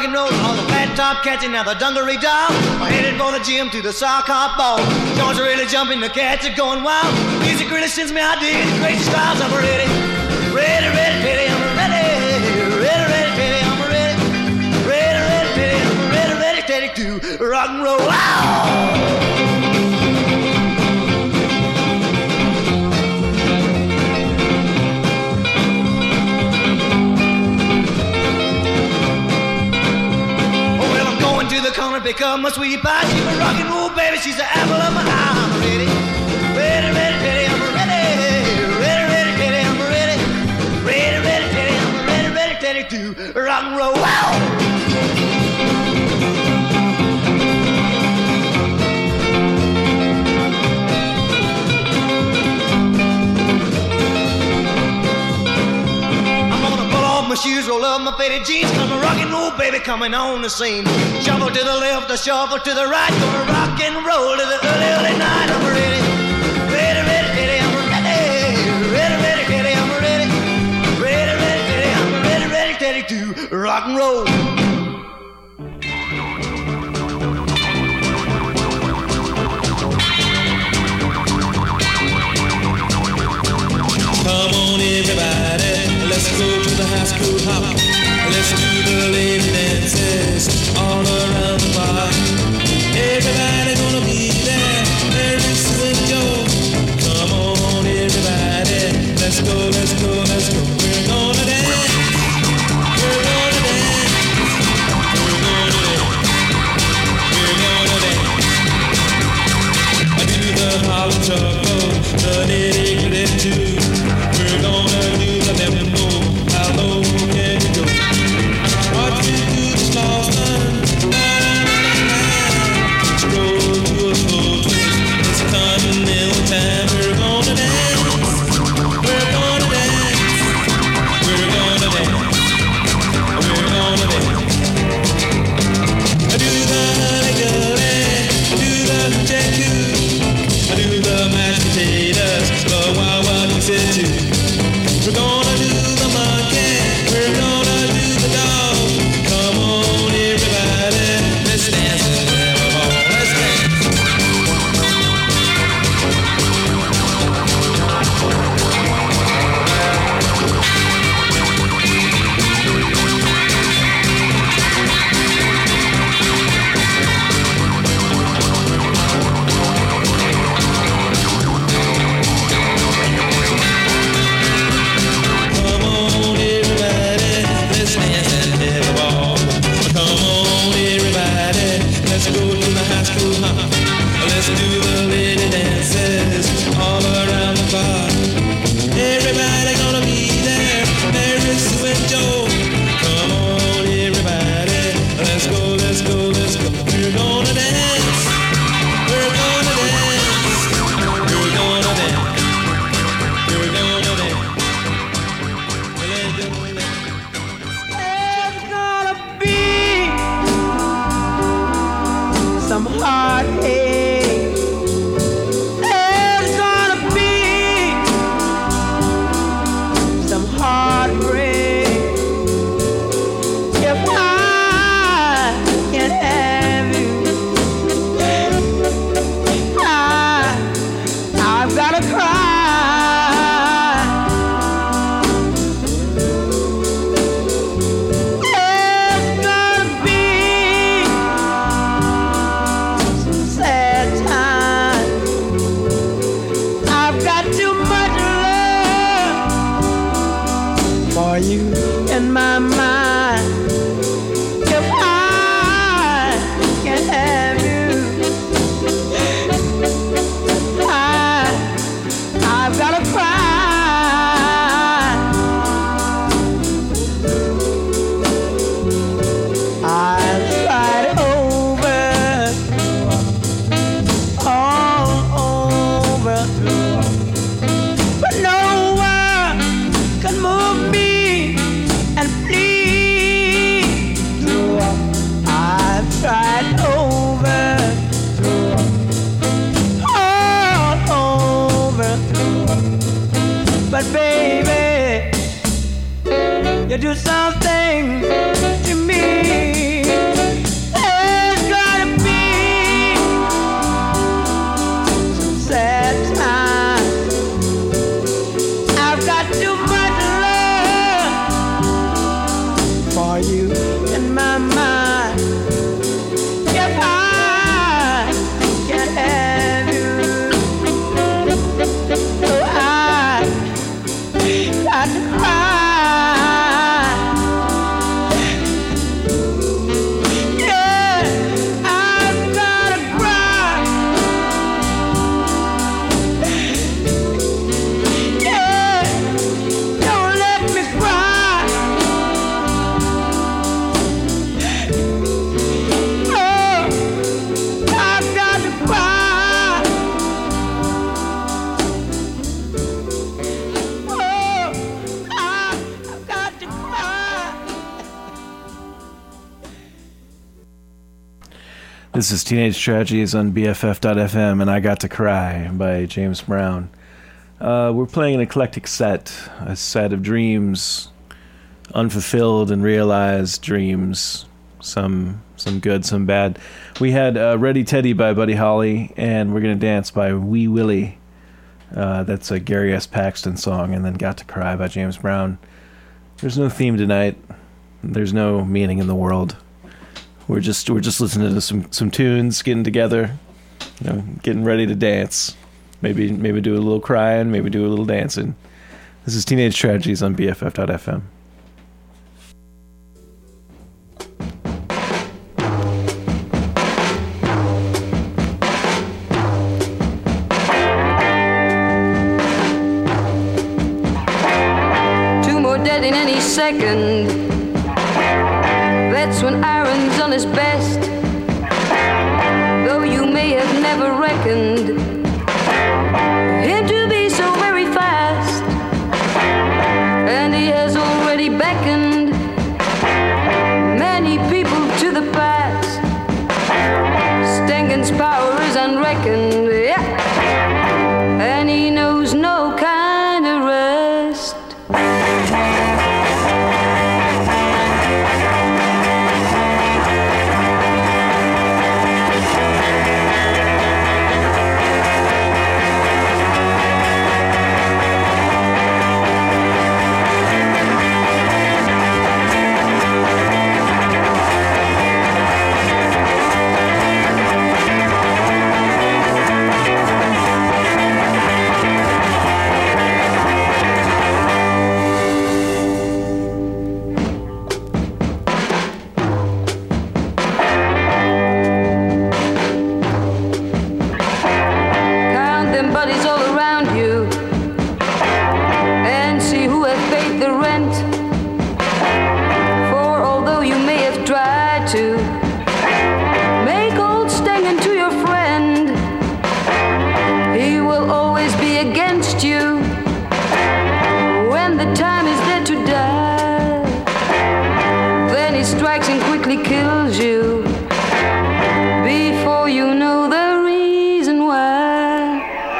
rock and roll. All the flat top catching now the dungaree doll. I'm headed for the gym to the sock hop ball. Joints are really jumping, the cats are going wild. Music really sends me out there. Crazy styles, I'm ready. Ready, ready, ready, I'm ready. Ready, ready, ready, I'm ready. Ready, ready, ready, I'm ready, ready, ready to rock and roll. Wow! To the corner, pick up my sweetie pie. She's a rock and roll baby, she's the apple of my eye. I'm ready, ready, ready, ready, I'm ready. Ready, ready, ready, I'm ready. Ready, ready, ready, I'm ready, ready, ready to rock and roll. Wow! My shoes, roll up my faded jeans. I'm a rock and roll baby coming on the scene. Shuffle to the left, a shuffle to the right. Gonna rock and roll to the early, early night. I'm ready, ready, ready, ready, I'm ready. Ready, ready, ready, I'm ready. Ready, ready, ready, I'm ready, ready, ready to rock and roll. Come on everybody, let's go to the high school hop. Let's do the lady dances all around the bar. Everybody gonna be there, Mary Sue and Joe. Come on everybody, let's go, let's go, let's go. We're gonna dance, we're gonna dance, we're gonna dance, we're gonna dance. I do the Harlem Shuffle, the nitty-gritty too. We're gonna do the limbo. How low can you go? Watch me do the slow turn. Stroll to a slow twist. It's continental time. We're gonna dance. We're gonna dance. We're gonna dance. We're gonna dance. I do the hurdy-gurdy. Do the hoochie-coo. I do the mashed potatoes. The wild mixes too. We're gonna do the monkey, we're gonna do the dog. Come on everybody, let's dance and have a ball. Let's dance. Let's go to the high school hop. Let's do the lady dances all around the bar. Everybody gonna be there, Mary Sue and Joe. Come on everybody, let's go, let's go, let's go. We're gonna dance, we're gonna dance, we're gonna dance, we're gonna dance. There's gonna be some heartache. There's gonna be some heartbreak. If I can have you, I've gotta cry. There's gonna be sad time. I've got too much love for you in my mind. If I can have you, I've got to cry. I've tried over, all over, but no one can move me and please. I've tried over, all over, but baby, you do something to me. This is Teenage Tragedies on BFF.FM, and I Got to Cry by James Brown. We're playing an eclectic set, a set of dreams, unfulfilled and realized dreams, some good, some bad. We had Ready Teddy by Buddy Holly, and We're Gonna Dance by Wee Willie. That's a Gary S. Paxton song, and then Got to Cry by James Brown. There's no theme tonight. There's no meaning in the world. We're just listening to some tunes, getting together, getting ready to dance. Maybe do a little crying, maybe do a little dancing. This is Teenage Tragedies on BFF.FM. Two more dead in any second. That's when Aaron's on his best. Though you may have never reckoned him to be so very fast, and he has already beckoned many people to the past. Stengen's power is unreckoned, yeah, and he knows no kind of rest. Kills you before you know the reason why.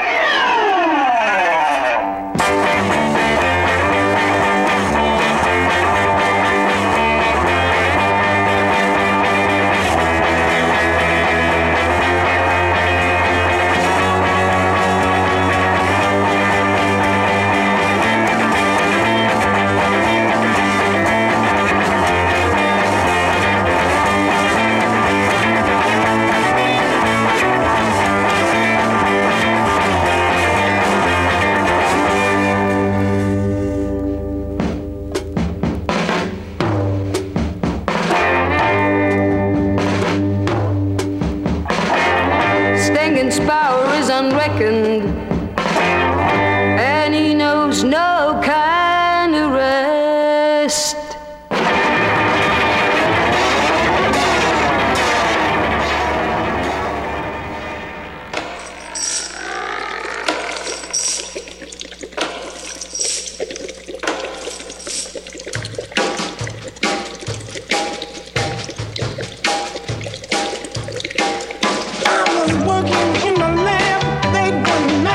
Stengen's power is unreckoned, and he knows no kind of rest. Working in the lab late one night.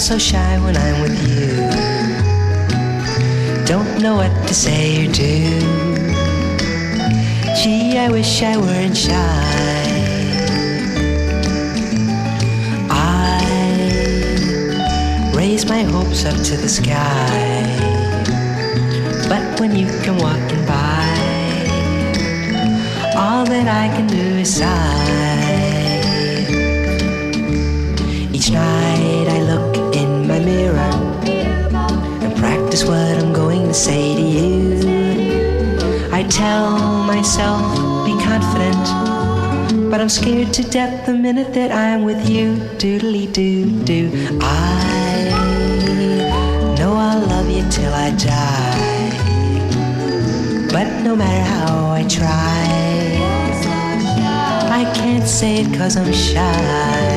so shy when I'm with you. Don't know what to say or do. Gee, I wish I weren't shy. I raise my hopes up to the sky, but when you come walking by, all that I can do is sigh. Each night I look in my mirror and practice what I'm going to say to you. I tell myself, be confident, but I'm scared to death the minute that I'm with you. Doodly-doo-doo. I know I'll love you till I die, but no matter how I try, I can't say it 'cause I'm shy.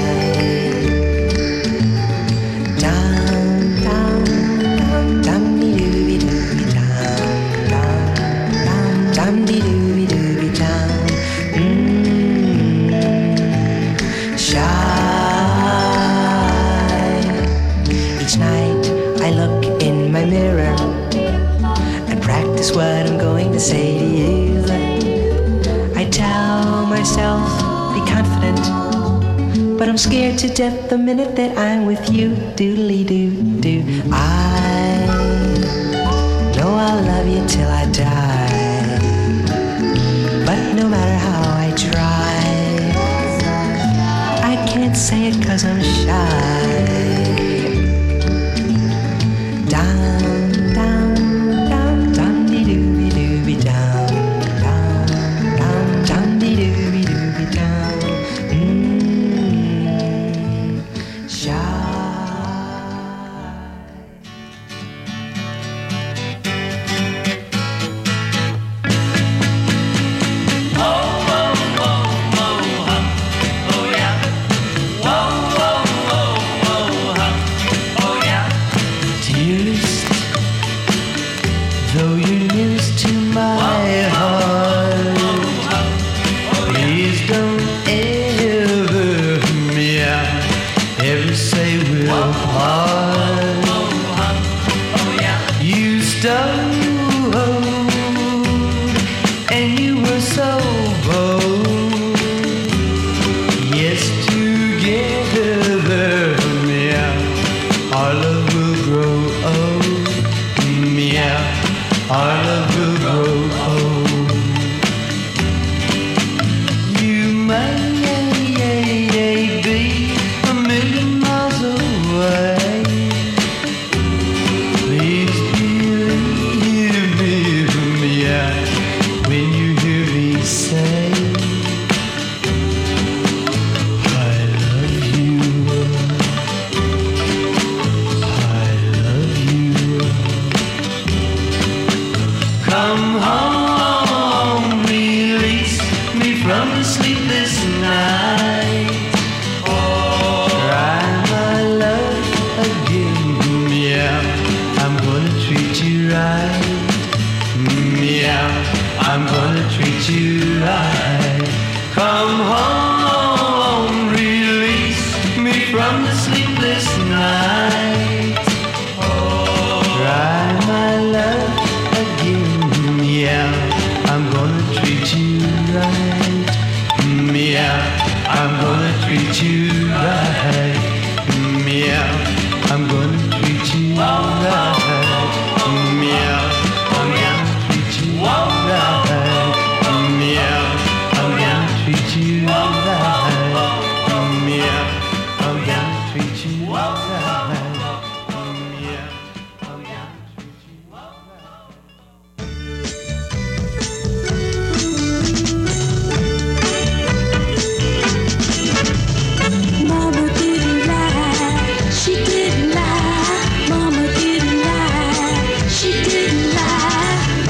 What I'm going to say to you, I tell myself, be confident, but I'm scared to death the minute that I'm with you. Doodly-doo-doo. I know I'll love you till I die, but no matter how I try, I can't say it 'cause I'm shy.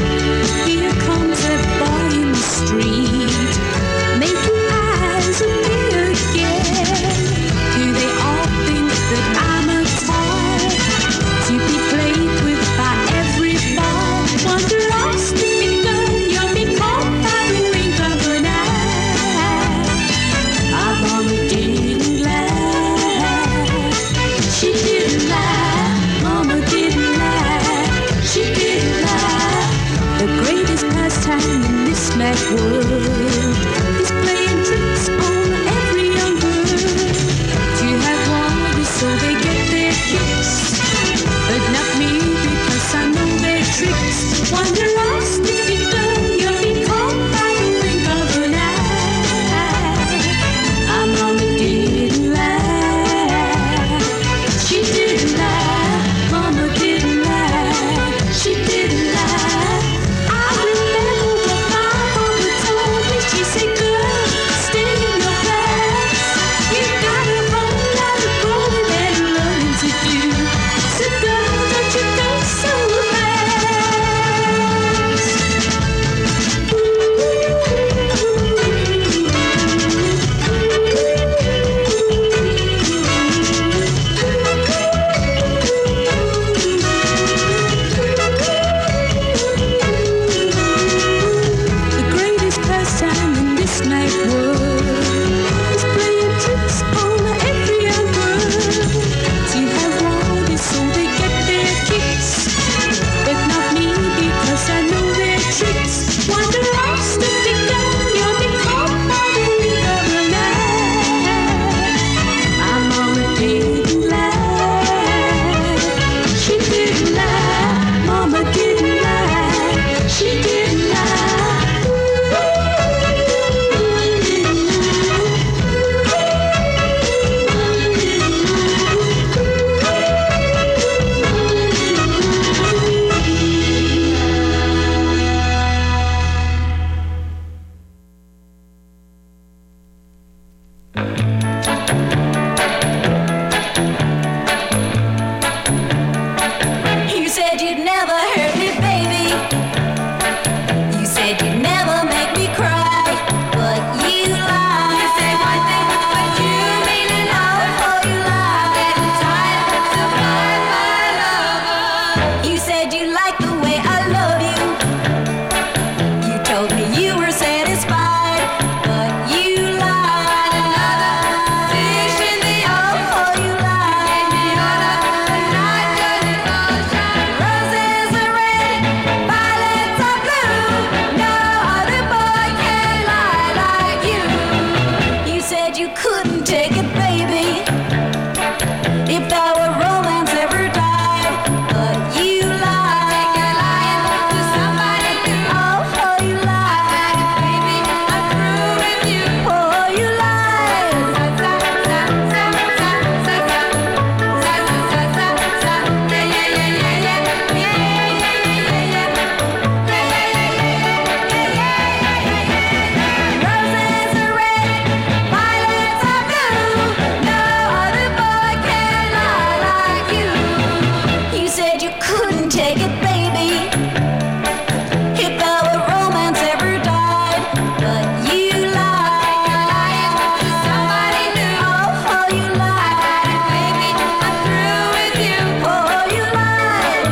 Here comes a boy in the street, making eyes at me. said you couldn't take it, baby. If our romance ever died, but you lied. You're lying to somebody new. Oh, you lied, baby. I'm through with you. Oh, you lied. Roses are red, violets are blue. No other boy can lie like you. You said you couldn't take it, baby. If our romance ever died, but you lied. You're lying to somebody new. Oh, you lied, baby. I'm through with you. Oh, you lied.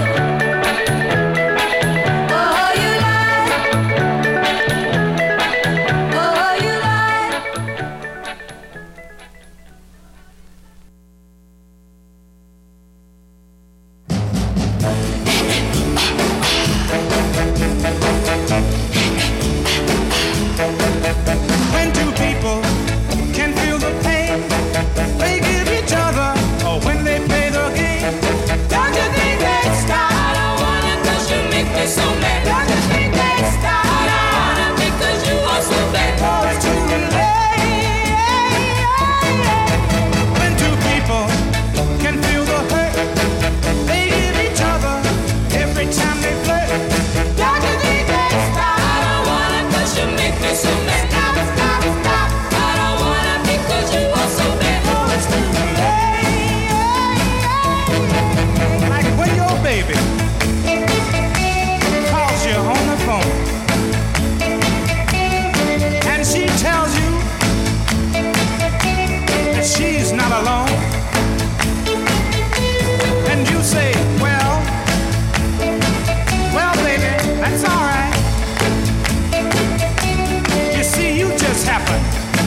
Oh, you lied. Oh, you lied. When two people can feel the pain they give each other, or when they play the game, don't you think they stop? I don't wanna 'cause you make me so mad. Don't you think they stop? I don't wanna because you are so bad. Oh, it's too late. When two people can feel the hurt they give each other every time they flirt, don't you think they stop? I don't wanna 'cause you make me so mad. Stop, stop, stop. I don't wanna because you are so bad. Oh, it's too late. Like when your baby calls you on the phone and she tells you that she's not alone, and you say, well, baby, that's all right. You see, you just happen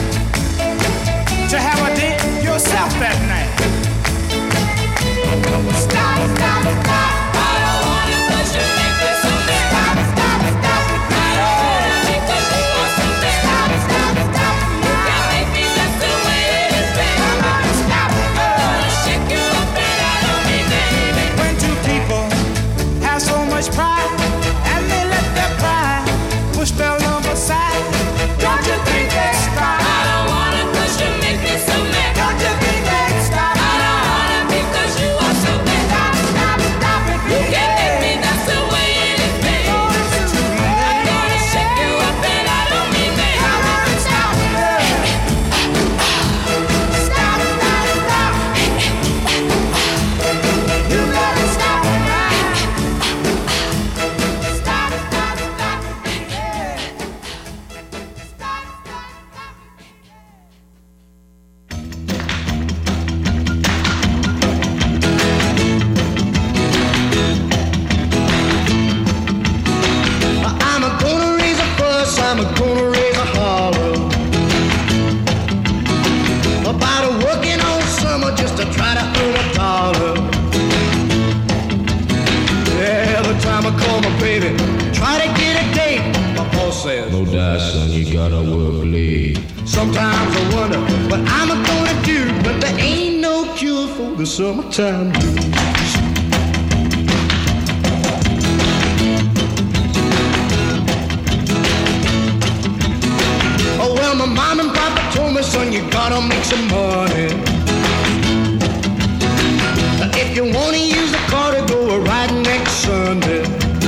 to have a date yourself that night. Stop, stop, stop. I don't want it 'cause you make me so mad. Stop, stop, stop. I don't want it because you are so bad. Stop, stop, stop. You can't make me just the way it is, baby. Come on, stop. I'm gonna shake you up and I don't mean baby. When two people have so much pride and they let their pride push their love aside, don't you think they stop? I don't want it 'cause you make me so mad. Don't you think they stop? I don't want it because you are so bad. Stop, stop, stop it. You can't make me, that's the way it is, baby. Oh, it's too late. I'm gonna shake you up and I don't mean baby. Come on, stop it. Stop, stop, stop. You gotta stop it now. Stop, stop, stop. Yeah. Stop, stop, stop. I'm gonna raise a fuss, I'm gonna raise a holler about working all summer just to try to earn a dollar. Every time I call my baby, try to get a date, my boss says, No die, son, you gotta work late. sometimes I wonder what I'm gonna do, but there ain't no cure for the summertime blues. Oh well, my mom and papa told me, son, you gotta make some money. If you wanna use the car to go a ride next Sunday.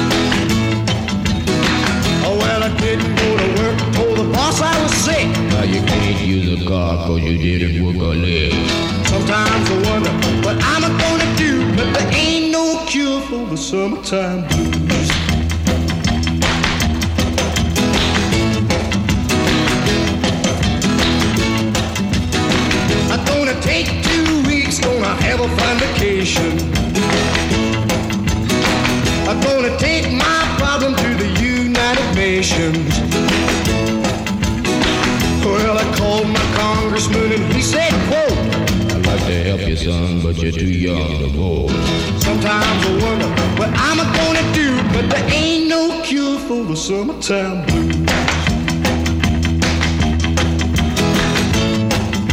Oh well, I didn't go to work, told the boss I was sick. Now you can't use a car 'cause you didn't work a leg. Sometimes I wonder what I'm gonna do, but there ain't no cure for the summertime blues. I'm gonna take 2 weeks, gonna have a fine vacation. I'm gonna take my problem to the United Nations. Well, I called my congressman and he said, quote, I'd like to help you, son, but you're too young to vote. sometimes I wonder what I'm gonna do, but there ain't no cure for the summertime blues.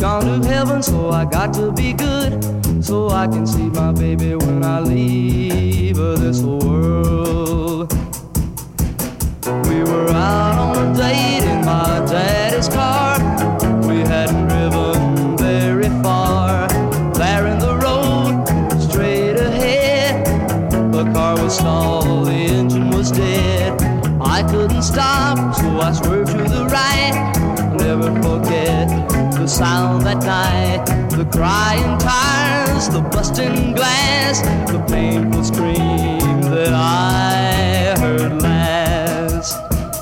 gone to heaven, so I got to be good, so I can see my baby when I leave this world. We were out on a date in my daddy's car. We hadn't driven very far. There in the road, straight ahead, the car was stalled, the engine was dead. I couldn't stop, so I swerved to the right. I'll never forget the sound that night, the crying tires, the busting glass, the painful scream that I heard last.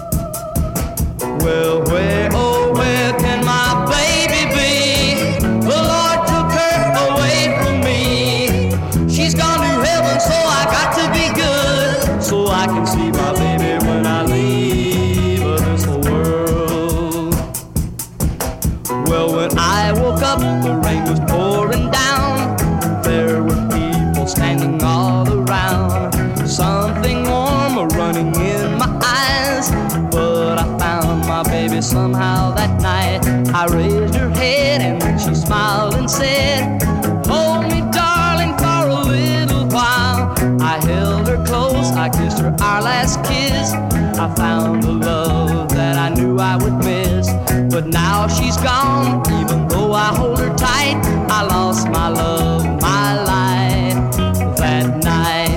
Well, where, oh, where can my baby be? The Lord took her away from me. She's gone to heaven, so I got to be good, so I can see my baby when I leave this world. Well, when I woke up, the rain was pouring down. There were people standing all around. Something warm running in my eyes, but I found my baby somehow that night. I raised her head and she smiled and said, hold me, darling, for a little while. I held her close, I kissed her our last kiss. I found the love that I knew I would miss, but now she's gone. Even though I hold her tight, I lost my love, my life that night.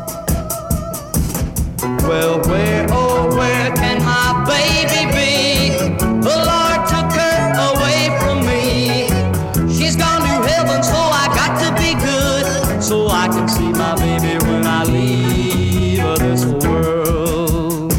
Well, where, oh, where can my baby be? The Lord took her away from me. She's gone to heaven, so I got to be good, so I can see my baby when I leave this world.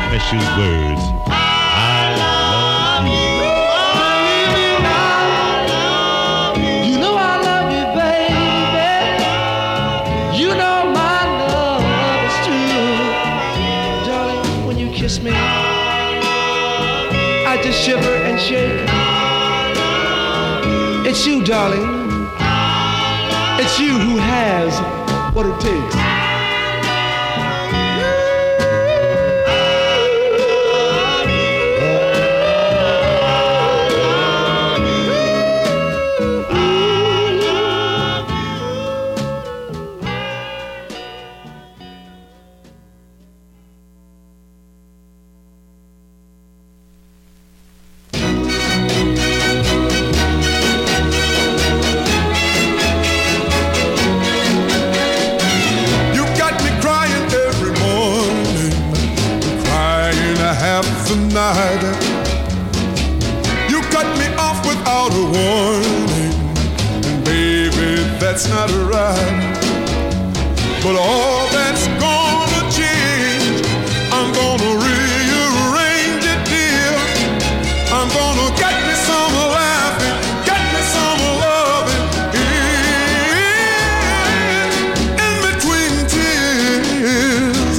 special words. I love you. You know I love you, baby. You know my love is true. Darling, when you kiss me, I just shiver and shake. It's you, darling. It's you who has what it takes. You cut me off without a warning, and baby, that's not right. But all that's gonna change, I'm gonna rearrange it, dear. I'm gonna get me some laughing, get me some loving in between tears.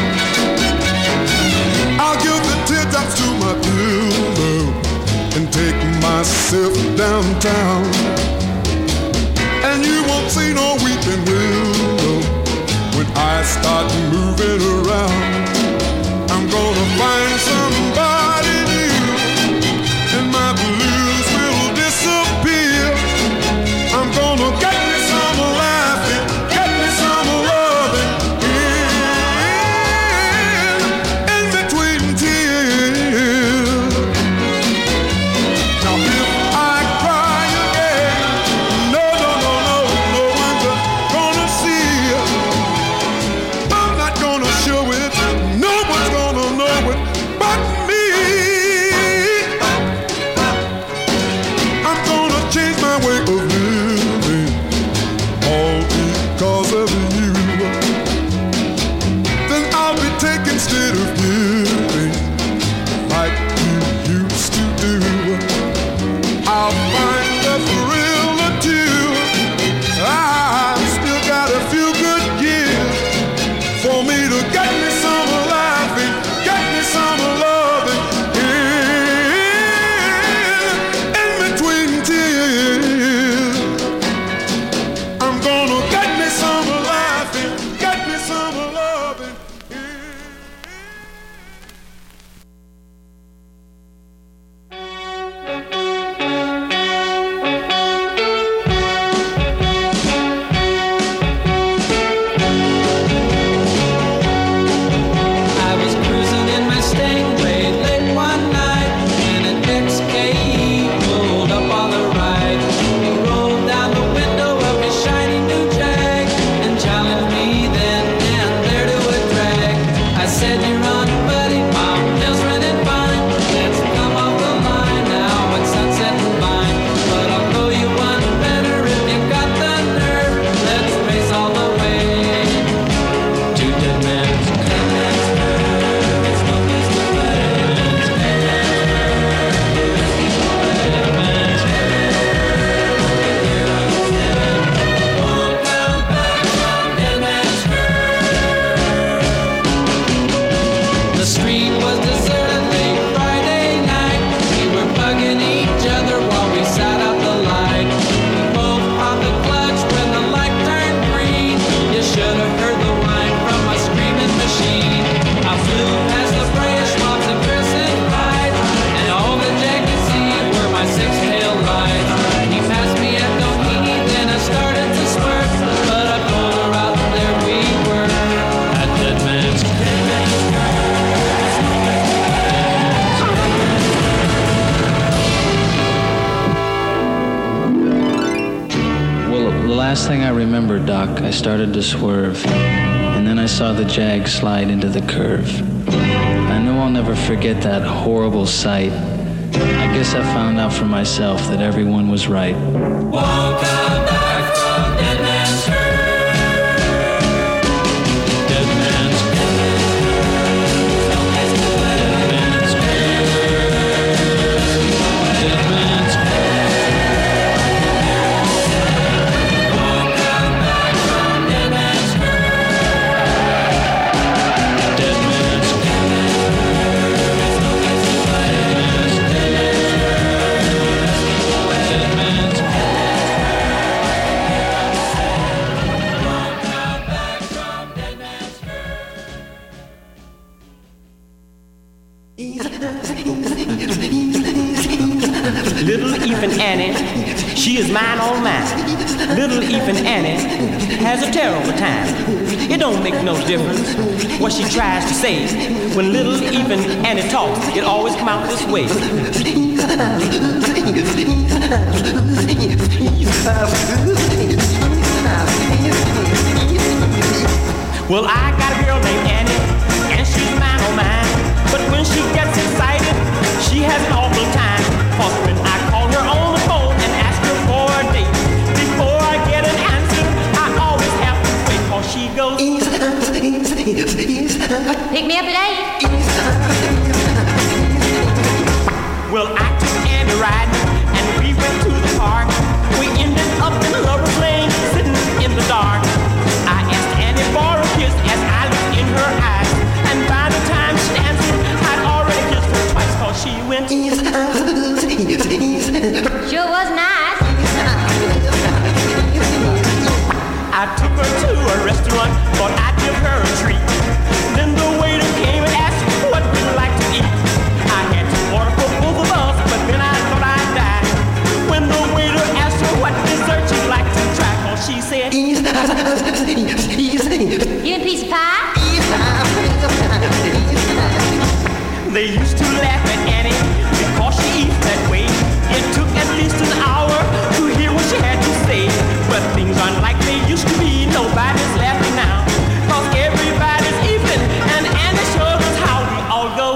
I'll give the teardrops to my pillow and take myself downtown. And you won't see no weeping willow when I start moving around. I'm gonna find somebody new and my blues will disappear. I'm gonna get me some laughing, get me some loving in between tears. Now if I cry again, no one's gonna see it. I'm not gonna show it, no one's gonna know it but me. I'm gonna change my way of living, all because of you. Then I'll be taking instead of giving, like you used to do. I'll find a thrill or two. I've still got a few good years for me to get me some laughing, get me some loving in between tears. I'm gonna get me some laughing, get me some loving. I was cruising in my Stingray late one night when an XKE pulled up on the right. He rolled down the window of his shiny new Jag and challenged me then and there to a drag. I said, "You're on, buddy, my nails running fine. Let's come off the line now when sunset and mine. But I'll know you one better if you got the nerve. Let's race all the way to Dead Man's The street was deserted late Friday night. We were bugging each other while we sat out the light. We both popped the clutch when the light turned green. You should have heard the whine from a screaming machine. I flew past the British moms and crescent rides, and all the Jack could see were my six-tail lights. He passed me at Doheny, then I started to swerve, but I pulled her out and there we were at Dead Man's Well, the last thing I remember, Doc, I started to swerve, and then I saw the Jag slide into the curve. I know I'll never forget that horrible sight. I guess I found out for myself that everyone was right. Won't come back from Dead Man's Curve. Dead Man's Curve. Little Ethan Annie, she is mine all mine. Little Ethan Annie has a terrible time. It don't make no difference what she tries to say. When little Ethan Annie talks, it always come out this way. Well, I got a girl named Annie, and she's mine oh mine. But when she gets excited, she has an awful time. 'Cause when I call her on the phone and ask her for a date, before I get an answer, I always have to wait. 'Cause she goes, Pick me up at 8. well, I took Annie riding, and we went to the park. We ended up in a lover's lane, sitting in the dark. I asked Annie for a kiss as I looked in her eyes, and by the time she answered, I'd already kissed her twice. 'Cause she went, Sure was nice. I took her to a restaurant, thought I'd give her a treat. Then the waiter came and asked what we'd like to eat. I had to order for both of us, but then I thought I'd die. When the waiter asked her what dessert she'd like to try, 'cause she said, You and piece of pie? They used to laugh at Annie because she eats that way. It took at least an hour to hear what she had to say. But things aren't like they used to be. Nobody's laughing now, 'cause everybody's even, and Annie shows us how we all go.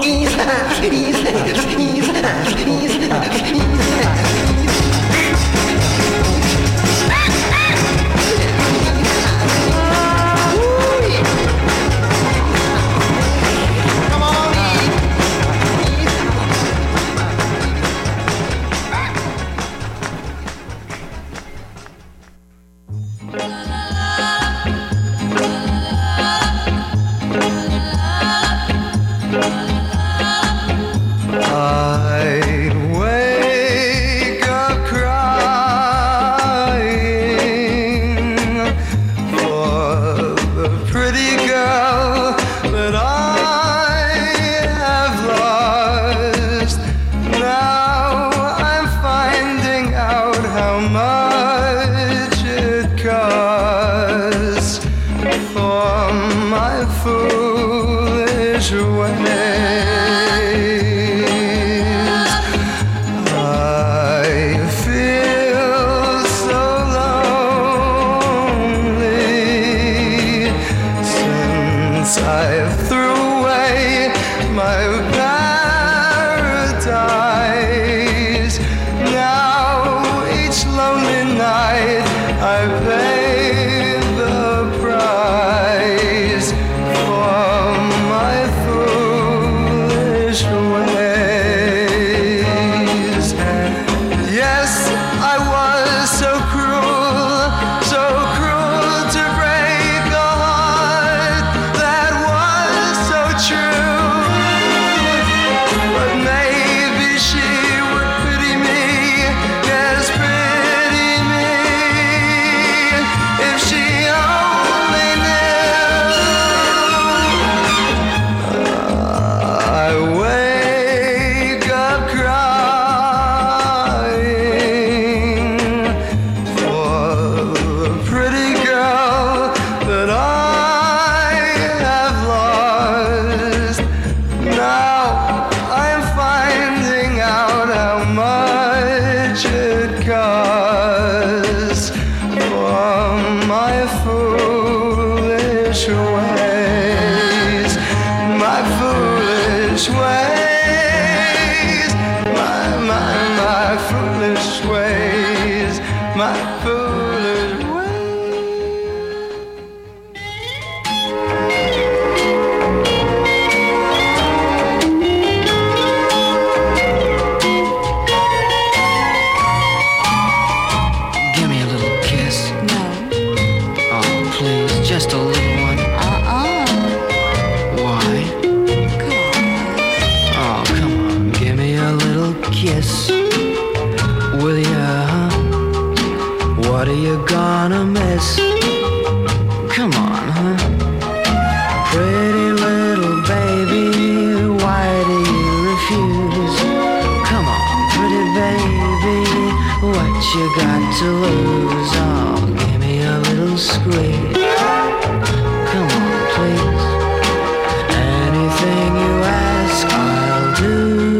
you got to lose? Oh, give me a little squeeze. Come on, please. Anything you ask, I'll do.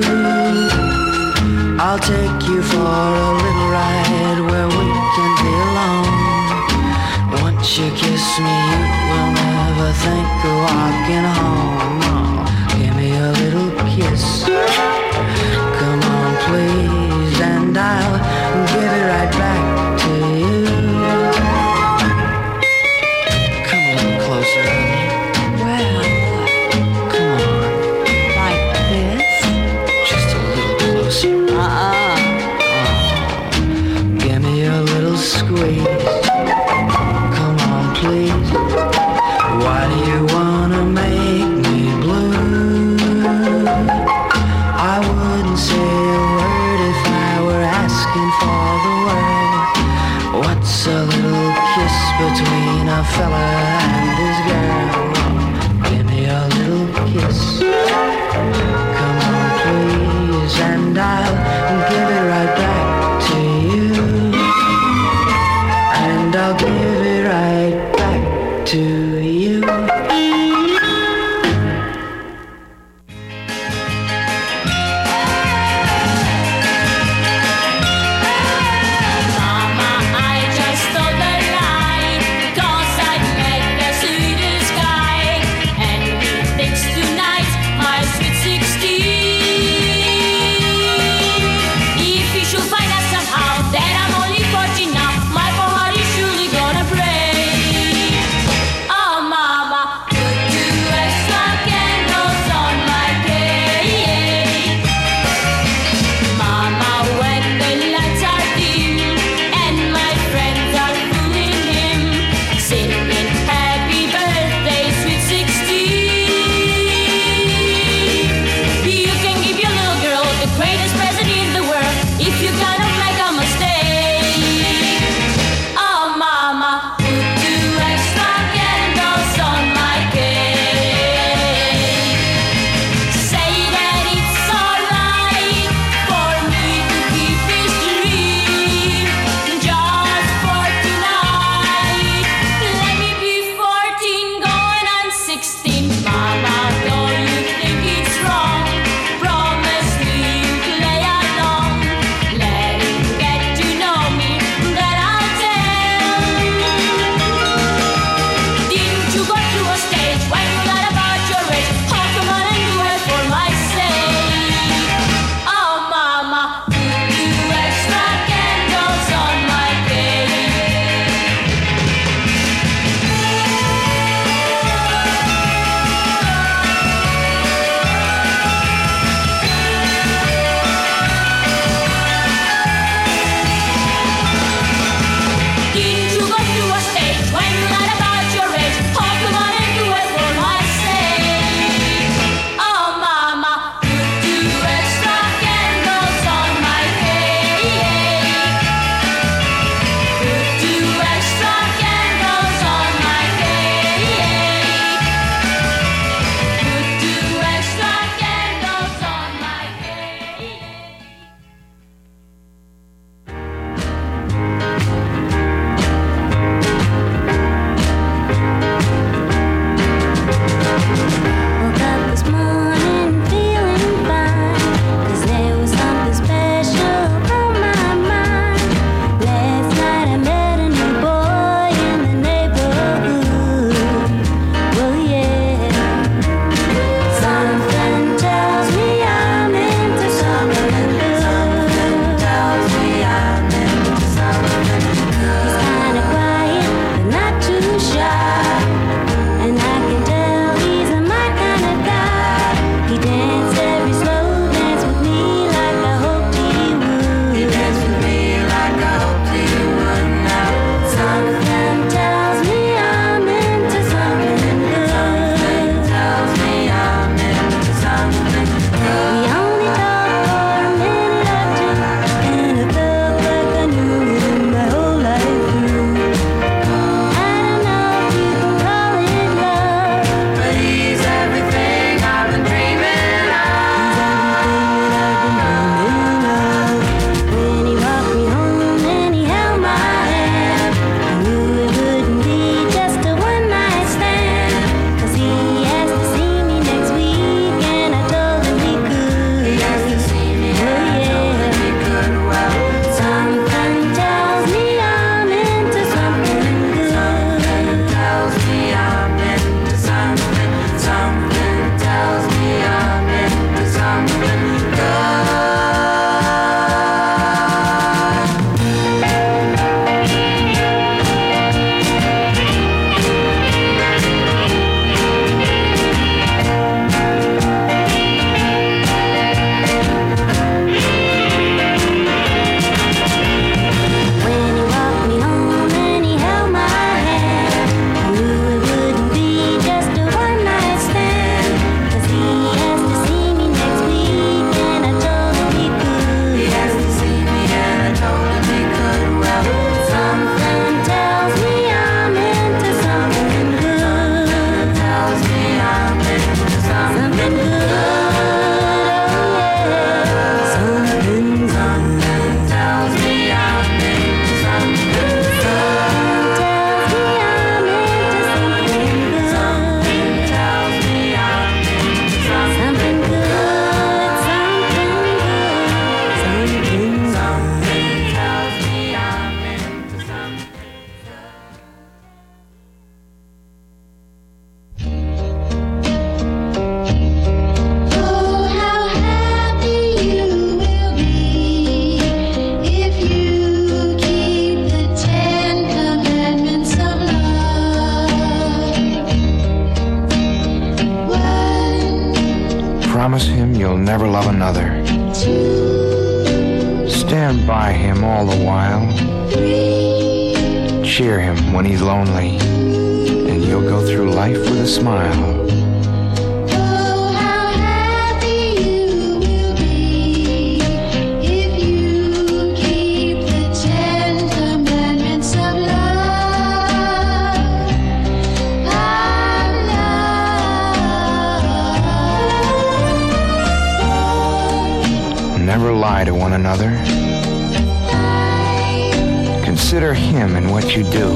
I'll take you for a little ride where we can be alone. Once you kiss me, you will never think of walking home. Oh, give me a little kiss. Come on, please, and I'll give it right back to you. Come on closer, honey. Well, Come on, like this? just a little closer. Give me a little squeeze. Come on, please. Why do you wanna make me blue? I wouldn't say a word if I were asking for the world. What's a little kiss between a fella and his girl? Give me a little kiss. Come on, please, and I'll give it right back to you. And I'll give it right back to you. Mama, I just told a lie, 'cause I met Something good, something tells me I'm into something. Something tells me I'm into something good. Something tells me I'm into something. Oh, how happy you will be if you keep the 10 commandments of love. 1, Promise him you'll never love another. 2, Stand by him all the while. 3, Cheer him when he's lonely. And you'll go through life with a smile. oh, how happy you will be if you keep the 10 commandments of love. Never lie to one another. Consider him in what you do.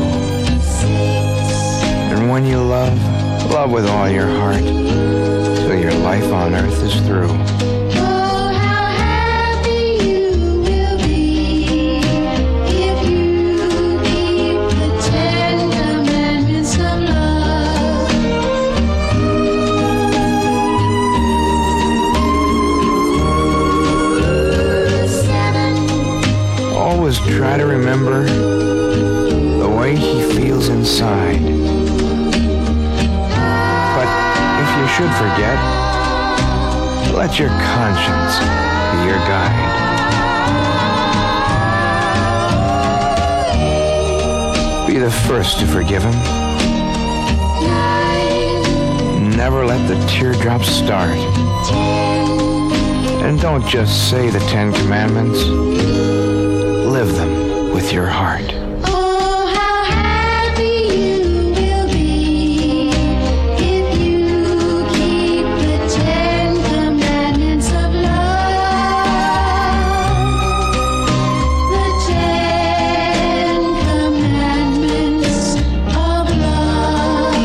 And when you love, love with all your heart, till your life on earth is through. Oh, how happy you will be if you keep the 10 commandments of love. 7, Always try to remember the way he feels inside. But if you should forget, let your conscience be your guide. Be the first to forgive him. 9, Never let the teardrops start. 10, And don't just say the 10 commandments. Live them with your heart. oh, how happy you will be if you keep the 10 commandments of love. The 10 commandments of love.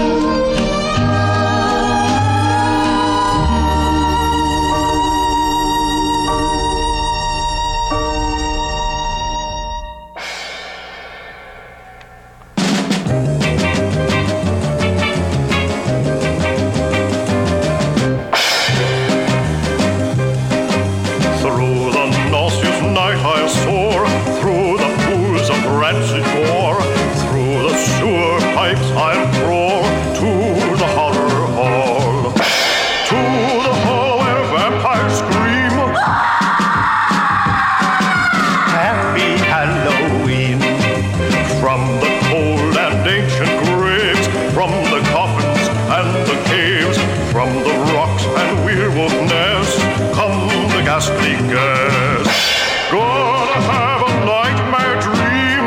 Through the nauseous night I soar, through the pools of rancid gore, through the sewer pipes I'll crawl to the horror hall, to the hall where vampires scream. Happy Halloween! From the cold and ancient graves, from the coffins and the caves, from the rocks and werewolf nests, come the ghastly gas. Gonna have a nightmare dream.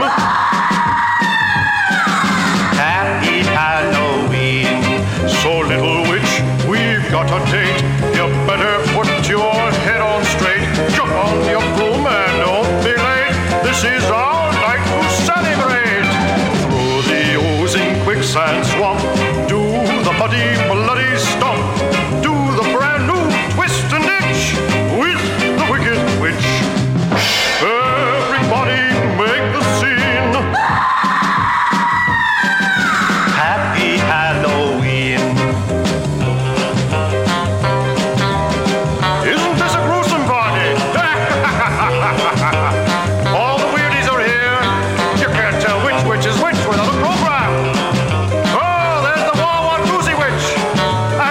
Happy Halloween. So little witch, we've got a date. You better put your head on straight. Jump on your broom and don't be late. This is our night to celebrate. Through the oozing quicksand swamp, do the muddy, bloody stomp. Do the brand new twist and ditch with the wicked witch. Everybody make the scene. Happy Halloween. Isn't this a gruesome party? All the weirdies are here. You can't tell which is which without a program. Oh, there's the Wah-Wah Woozy Witch.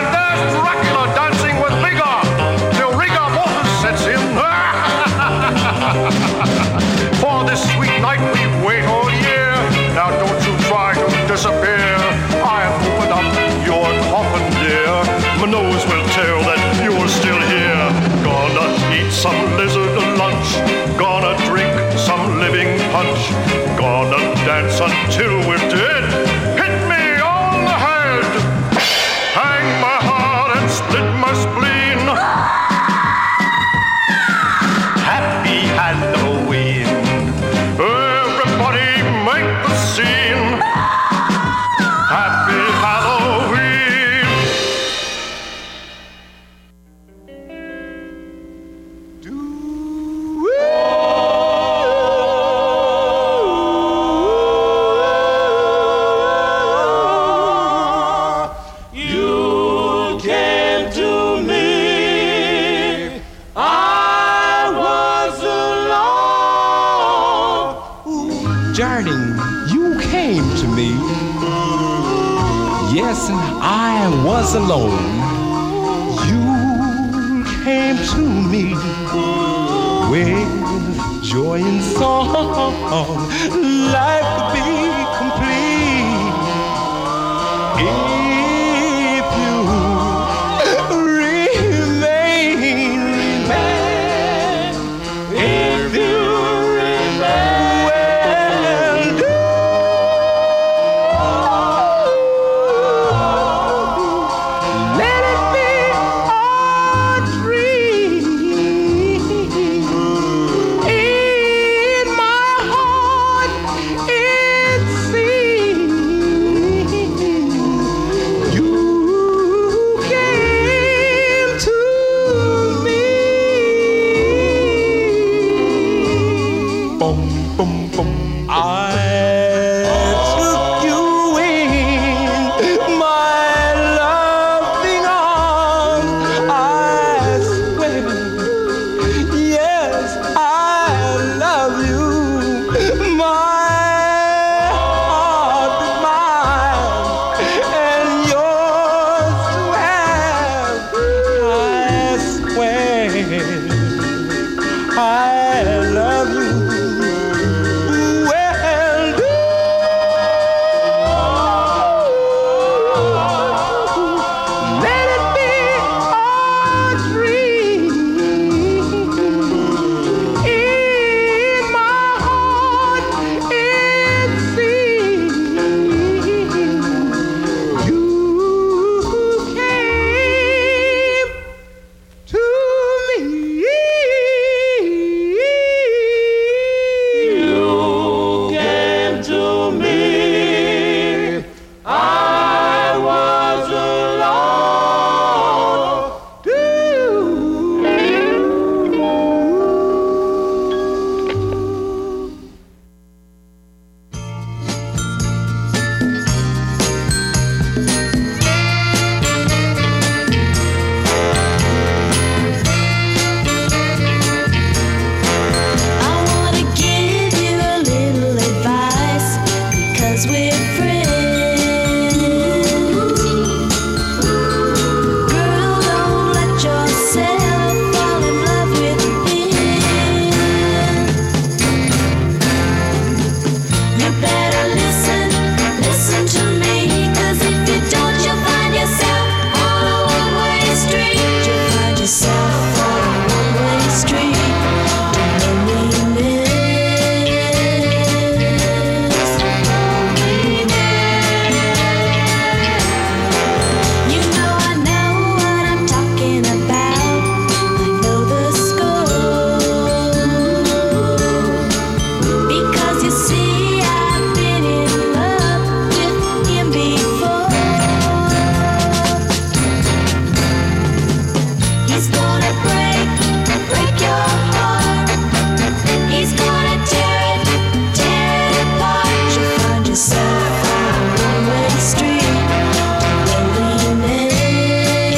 our spleen. Happy Halloween. Everybody make the scene. Happy Halloween. You came to me. I was alone. Journey, you came to me. Yes, and I was alone. You came to me with joy and song. Life would be